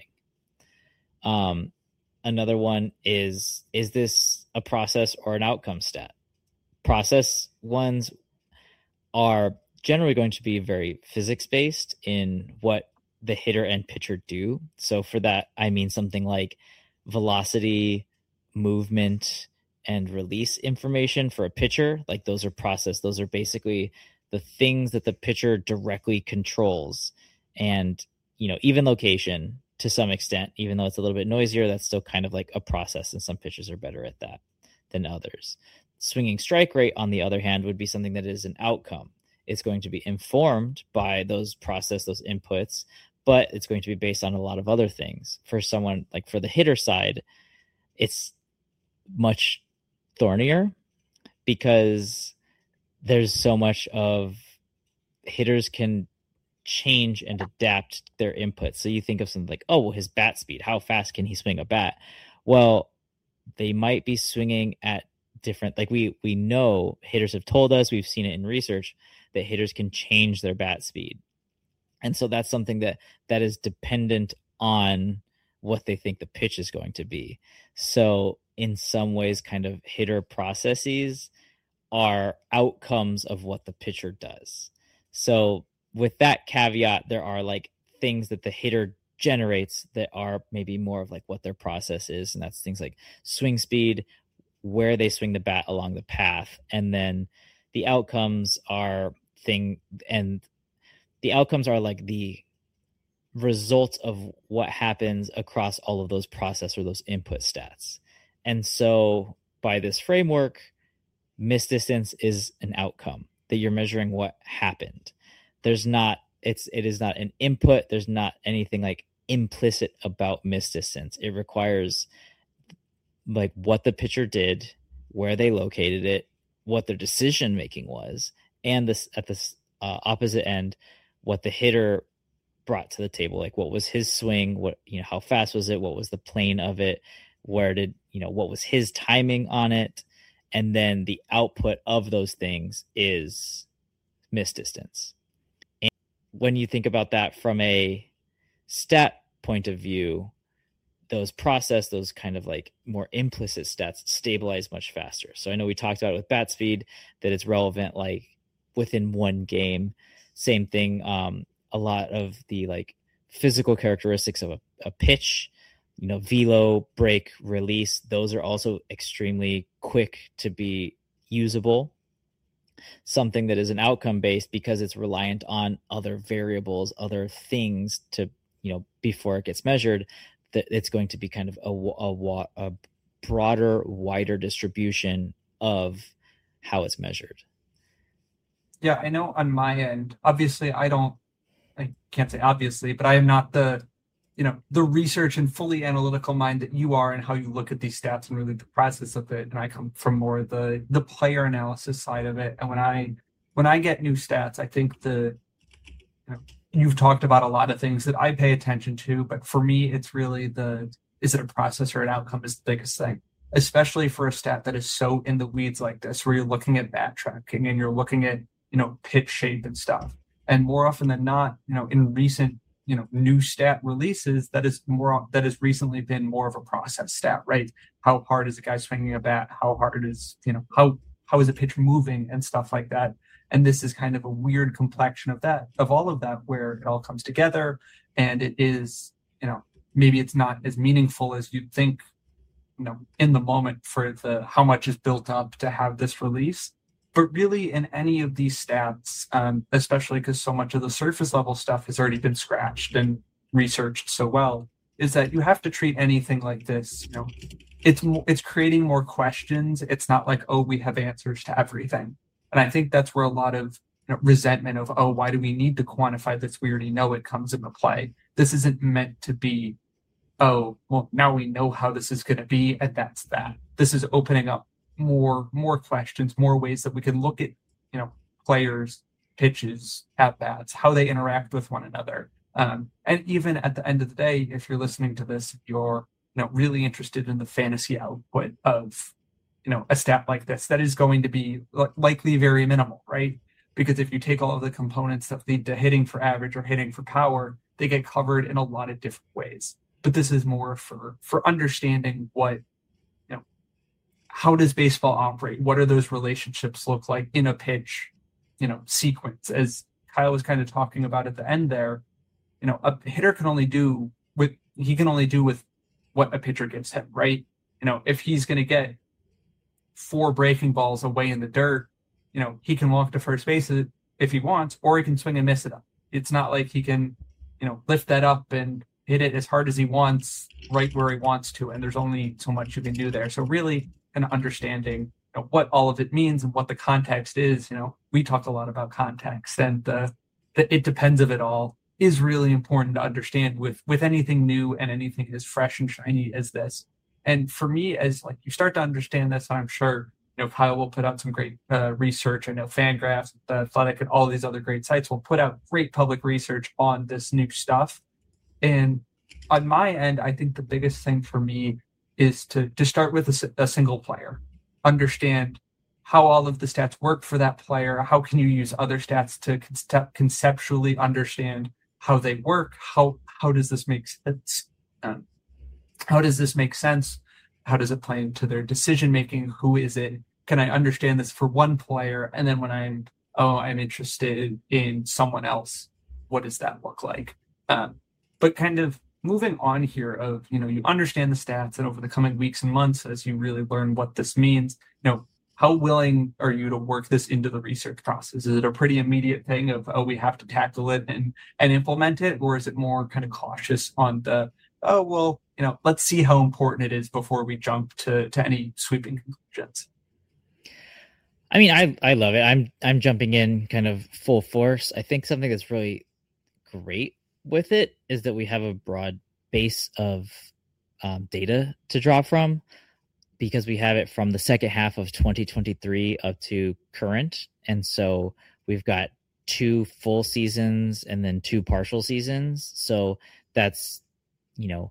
Um, another one is, is this a process or an outcome stat? Process ones are generally going to be very physics based in what the hitter and pitcher do. So for that, I mean something like velocity, movement, and release information for a pitcher. Like those are processed. Those are basically the things that the pitcher directly controls. And, you know, even location to some extent, even though it's a little bit noisier, that's still kind of like a process. And some pitchers are better at that than others. Swinging strike rate, on the other hand, would be something that is an outcome. It's going to be informed by those process, those inputs, but it's going to be based on a lot of other things. For someone like for the hitter side, it's much thornier because there's so much of hitters can change and adapt their inputs. So you think of something like, oh, well, his bat speed, how fast can he swing a bat? Well, they might be swinging at different, like we, we know hitters have told us, we've seen it in research, that hitters can change their bat speed. And so that's something that that is dependent on what they think the pitch is going to be. So in some ways, kind of hitter processes are outcomes of what the pitcher does. So with that caveat, there are like things that the hitter generates that are maybe more of like what their process is. And that's things like swing speed, where they swing the bat along the path. And then the outcomes are thing and the outcomes are like the result of what happens across all of those process or those input stats. And so by this framework, miss distance is an outcome that you're measuring what happened. There's not, it's, it is not an input. There's not anything like implicit about miss distance. It requires like what the pitcher did, where they located it, what their decision making was, and this at this uh, opposite end, what the hitter brought to the table. Like what was his swing? What, you know, how fast was it? What was the plane of it? Where did, you know, what was his timing on it? And then the output of those things is miss distance. And when you think about that from a stat point of view, those process, those kind of like more implicit stats stabilize much faster. So I know we talked about it with bat speed, that it's relevant like within one game. Same thing. Um, a lot of the like physical characteristics of a, a pitch, you know, velo, break, release, those are also extremely quick to be usable. Something that is an outcome based because it's reliant on other variables, other things to, you know, before it gets measured, that it's going to be kind of a, a, a broader, wider distribution of how it's measured. Yeah, I know on my end, obviously I don't, I can't say obviously, but I am not the, you know, the research and fully analytical mind that you are and how you look at these stats and really the process of it. And I come from more the, the player analysis side of it. And when I, when I get new stats, I think the, you know, you've talked about a lot of things that I pay attention to, but for me, it's really the, is it a process or an outcome is the biggest thing, especially for a stat that is so in the weeds like this, where you're looking at bat tracking and you're looking at, you know, pitch shape and stuff. And more often than not, you know, in recent, you know, new stat releases, that is more, that has recently been more of a process stat, right? How hard is a guy swinging a bat? How hard is, you know, how, how is a pitch moving and stuff like that? And this is kind of a weird complexion of that, of all of that, where it all comes together and it is, you know, maybe it's not as meaningful as you'd think, you know, in the moment for the, how much is built up to have this release. But really in any of these stats, um, especially because so much of the surface level stuff has already been scratched and researched so well, is that you have to treat anything like this, you know, it's, it's creating more questions. It's not like, oh, we have answers to everything. And I think that's where a lot of, you know, resentment of, oh, why do we need to quantify this? We already know it comes into play. This isn't meant to be, oh, well, now we know how this is going to be, and that's that. This is opening up more, more questions, more ways that we can look at, you know, players, pitches, at bats, how they interact with one another. Um, and even at the end of the day, if you're listening to this, you're, you know, really interested in the fantasy output of, you know, a stat like this, that is going to be likely very minimal, right? Because if you take all of the components that lead to hitting for average or hitting for power, they get covered in a lot of different ways. But this is more for, for understanding what, you know, how does baseball operate? What are those relationships look like in a pitch, you know, sequence? As Kyle was kind of talking about at the end there, you know, a hitter can only do with, he can only do with what a pitcher gives him, right? You know, if he's going to get four breaking balls away in the dirt, you know, he can walk to first base if he wants, or he can swing and miss it up. It's not like he can, you know, lift that up and hit it as hard as he wants, right where he wants to. And there's only so much you can do there. So really kind of understanding, you know, what all of it means and what the context is. You know, we talked a lot about context, and the, the it depends of it all is really important to understand with, with anything new and anything as fresh and shiny as this. And for me, as like you start to understand this, I'm sure, you know, Kyle will put out some great uh, research. I know Fangraphs, The Athletic, and all these other great sites will put out great public research on this new stuff. And on my end, I think the biggest thing for me is to, to start with a, a single player, understand how all of the stats work for that player. How can you use other stats to concept- conceptually understand how they work? How, how does this make sense? Um, How does this make sense? How does it play into their decision making? Who is it? Can I understand this for one player? And then when I'm, oh, I'm interested in someone else, what does that look like? Um, but kind of moving on here of, you know, you understand the stats, and over the coming weeks and months, as you really learn what this means, you know, how willing are you to work this into the research process? Is it a pretty immediate thing of, oh, we have to tackle it and and implement it, or is it more kind of cautious on the, oh, well, you know, let's see how important it is before we jump to to any sweeping conclusions? I mean, I I love it. I'm I'm jumping in kind of full force. I think something that's really great with it is that we have a broad base of um, data to draw from, because we have it from the second half of twenty twenty-three up to current. And so we've got two full seasons and then two partial seasons. So that's, you know,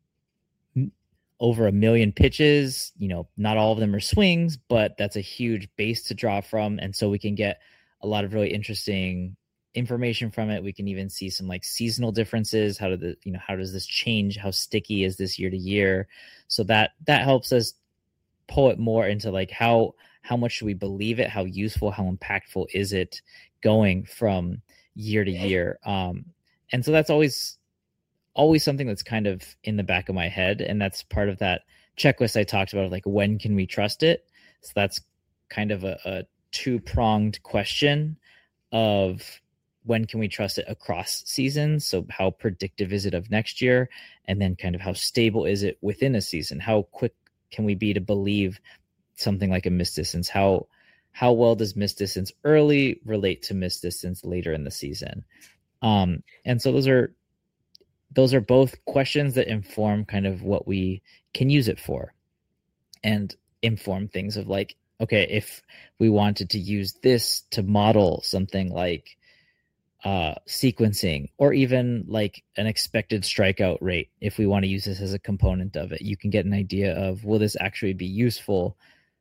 over a million pitches. You know, not all of them are swings, but that's a huge base to draw from. And so we can get a lot of really interesting information from it. We can even see some like seasonal differences. How do the, you know, how does this change? How sticky is this year to year? So that, that helps us pull it more into like, how, how much should we believe it? How useful, how impactful is it going from year to year? Um, and so that's always, always something that's kind of in the back of my head. And that's part of that checklist I talked about, like, when can we trust it? So that's kind of a, a two pronged question of, when can we trust it across seasons? So how predictive is it of next year? And then kind of how stable is it within a season? How quick can we be to believe something like a miss distance? How, how well does miss distance early relate to miss distance later in the season? Um, and so those are, those are both questions that inform kind of what we can use it for, and inform things of like, okay, if we wanted to use this to model something like uh, sequencing, or even like an expected strikeout rate, if we want to use this as a component of it, you can get an idea of, will this actually be useful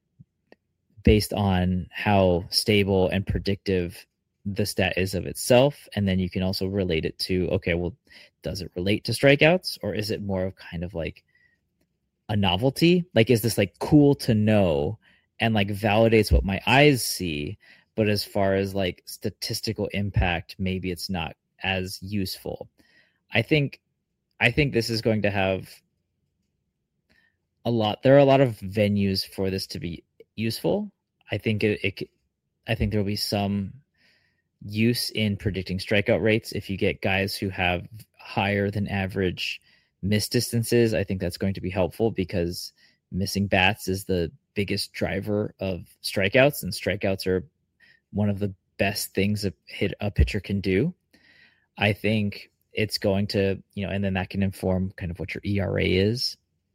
based on how stable and predictive the stat is of itself. And then you can also relate it to, okay, well, does it relate to strikeouts, or is it more of kind of like a novelty? Like, is this like cool to know and like validates what my eyes see, but as far as like statistical impact, maybe it's not as useful. I think, I think this is going to have a lot. There are a lot of venues for this to be useful. I think it, it I think there will be some use in predicting strikeout rates. If you get guys who have higher than average miss distances, I think that's going to be helpful, because missing bats is the biggest driver of strikeouts, and strikeouts are one of the best things a hit a pitcher can do. I think it's going to, you know, and then that can inform kind of what your E R A is.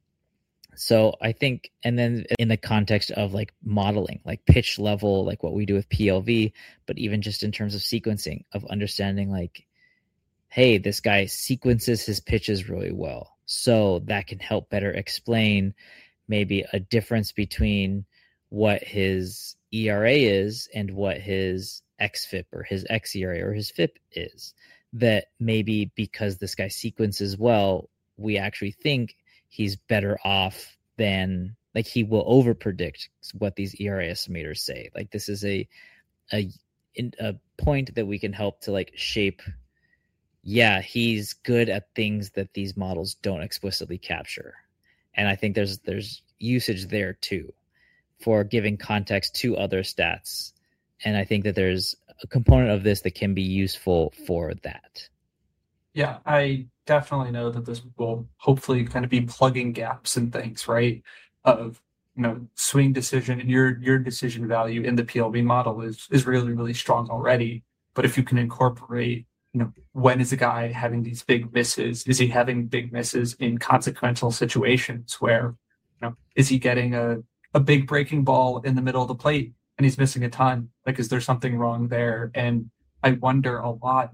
So I think, and then in the context of like modeling, like pitch level, like what we do with P L V, but even just in terms of sequencing, of understanding like, hey, this guy sequences his pitches really well. So that can help better explain maybe a difference between what his E R A is and what his X F I P or his X E R A or his F I P is. That maybe because this guy sequences well, we actually think he's better off than, like, he will over predict what these E R A estimators say. Like, this is a, a, a point that we can help to like shape. Yeah, he's good at things that these models don't explicitly capture. And I think there's, there's usage there too, for giving context to other stats. And I think that there's a component of this that can be useful for that. Yeah, I definitely know that this will hopefully kind of be plugging gaps and things, right? Of, you know, swing decision, and your your decision value in the P L V model is is really, really strong already. But if you can incorporate, you know, when is a guy having these big misses? Is he having big misses in consequential situations where, you know, is he getting a, a big breaking ball in the middle of the plate and he's missing a ton? Like, is there something wrong there? And I wonder a lot,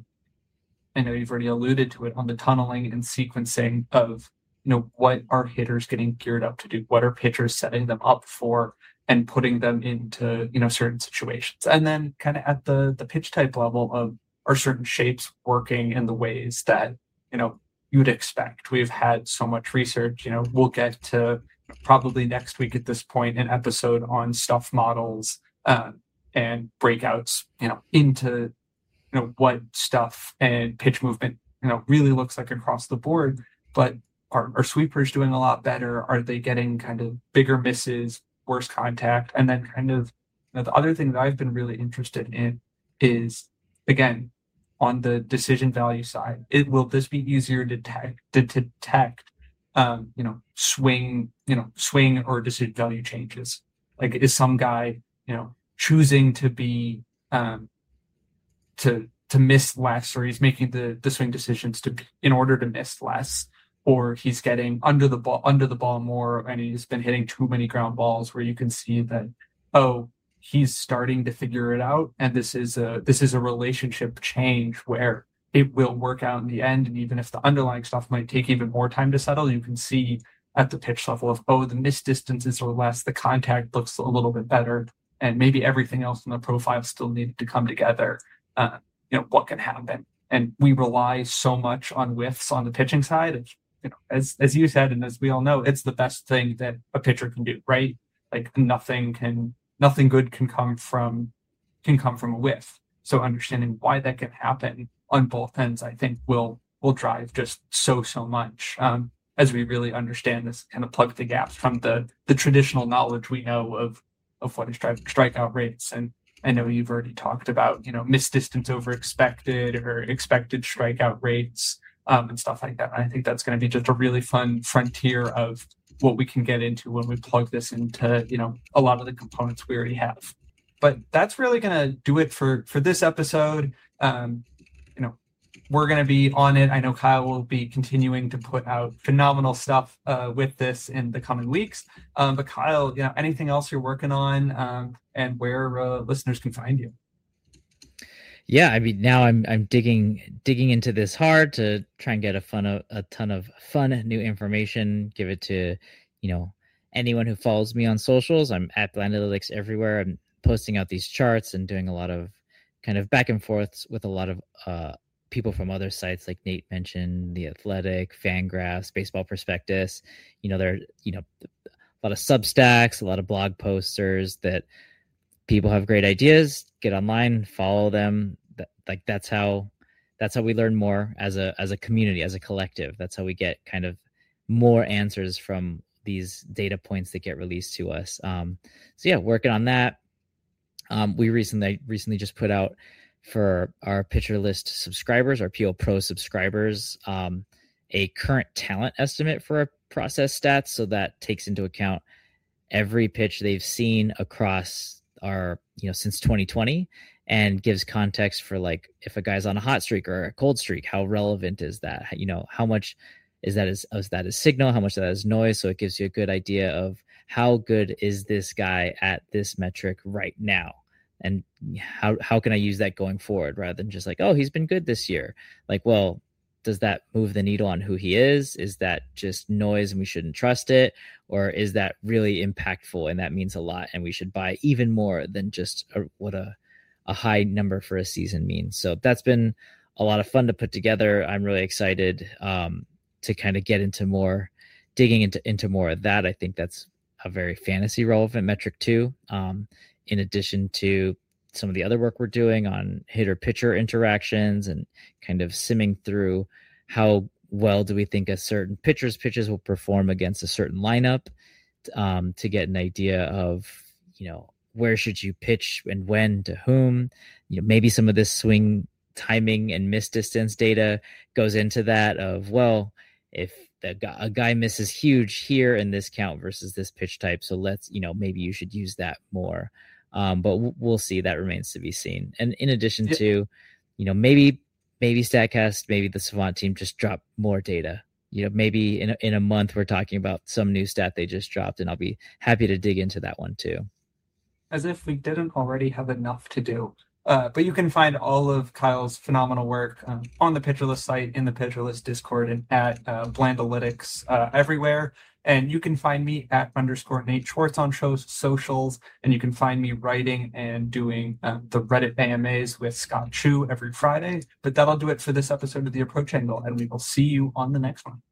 I know you've already alluded to it, on the tunneling and sequencing of, you know, what are hitters getting geared up to do? What are pitchers setting them up for and putting them into, you know, certain situations? And then kind of at the the pitch type level of, are certain shapes working in the ways that, you know, you would expect? We've had so much research, you know, we'll get to probably next week at this point an episode on stuff models uh, and breakouts, you know, into, you know, what stuff and pitch movement, you know, really looks like across the board. But are, are sweepers doing a lot better? Are they getting kind of bigger misses? worse contact. And then kind of you know, the other thing that I've been really interested in is, again, on the decision value side, it will this be easier to detect to detect um, you know, swing, you know, swing or decision value changes? Like, is some guy, you know, choosing to be um, to to miss less, or he's making the the swing decisions to in order to miss less, or he's getting under the ball under the ball more, and he's been hitting too many ground balls, where you can see that, oh, he's starting to figure it out, and this is a this is a relationship change where it will work out in the end. And even if the underlying stuff might take even more time to settle, you can see at the pitch level of, oh, the missed distances are less, the contact looks a little bit better, and maybe everything else in the profile still needed to come together. Uh, you know, what can happen? And we rely so much on whiffs on the pitching side. Of, you know, as as you said, and as we all know, it's the best thing that a pitcher can do, right? Like nothing can nothing good can come from can come from a whiff. So understanding why that can happen on both ends, I think, will will drive just so so much um, as we really understand this, kind of plug the gaps from the the traditional knowledge we know of of what is strike, strikeout rates. And I know you've already talked about, you know, missed distance over expected or expected strikeout rates um, and stuff like that. And I think that's going to be just a really fun frontier of what we can get into when we plug this into, you know, a lot of the components we already have. But that's really going to do it for for this episode. Um, you know, we're going to be on it. I know Kyle will be continuing to put out phenomenal stuff uh, with this in the coming weeks. Um, but Kyle, you know, anything else you're working on um, and where uh, listeners can find you? Yeah, I mean, now I'm I'm digging digging into this hard to try and get a fun a, a ton of fun new information. Give it to, you know, anyone who follows me on socials. I'm at Blandanalytics everywhere. I'm posting out these charts and doing a lot of kind of back and forths with a lot of uh, people from other sites, like Nate mentioned, The Athletic, Fangraphs, Baseball Prospectus. You know, there are, you know, a lot of Substacks, a lot of blog posters that people have great ideas. Get online, follow them. That, like that's how that's how we learn more as a as a community, as a collective. That's how we get kind of more answers from these data points that get released to us. Um, so yeah, working on that. Um, we recently recently just put out for our Pitcher List subscribers, our P O Pro subscribers, um, a current talent estimate for our process stats. So that takes into account every pitch they've seen across our, you know, since twenty twenty, and gives context for, like, if a guy's on a hot streak or a cold streak, how relevant is that? You know, how much is that is, is that is signal? How much of that is noise? So it gives you a good idea of how good is this guy at this metric right now? And how how can I use that going forward, rather than just like, oh, he's been good this year? Like, well, does that move the needle on who he is? Is that just noise and we shouldn't trust it? Or is that really impactful and that means a lot and we should buy even more than just a, what a, a high number for a season means? So that's been a lot of fun to put together. I'm really excited um, to kind of get into more, digging into, into more of that. I think that's a very fantasy relevant metric too. Um, in addition to some of the other work we're doing on hitter pitcher interactions and kind of simming through how well do we think a certain pitcher's pitches will perform against a certain lineup, um, to get an idea of, you know, where should you pitch and when to whom. You know, maybe some of this swing timing and miss distance data goes into that of, well, if the guy, a guy misses huge here in this count versus this pitch type, so let's, you know, maybe you should use that more. Um, but we'll see. That remains to be seen. And in addition yeah. to, you know, maybe maybe StatCast, maybe the Savant team just drop more data. You know, maybe in a, in a month we're talking about some new stat they just dropped, and I'll be happy to dig into that one too. As if we didn't already have enough to do. Uh, but you can find all of Kyle's phenomenal work um, on the Pitcher List site, in the Pitcher List Discord, and at uh, Blandanalytics uh, everywhere. And you can find me at underscore Nate Schwartz on shows, socials, and you can find me writing and doing um, the Reddit A M As with Scott Chu every Friday. But that'll do it for this episode of The Approach Angle, and we will see you on the next one.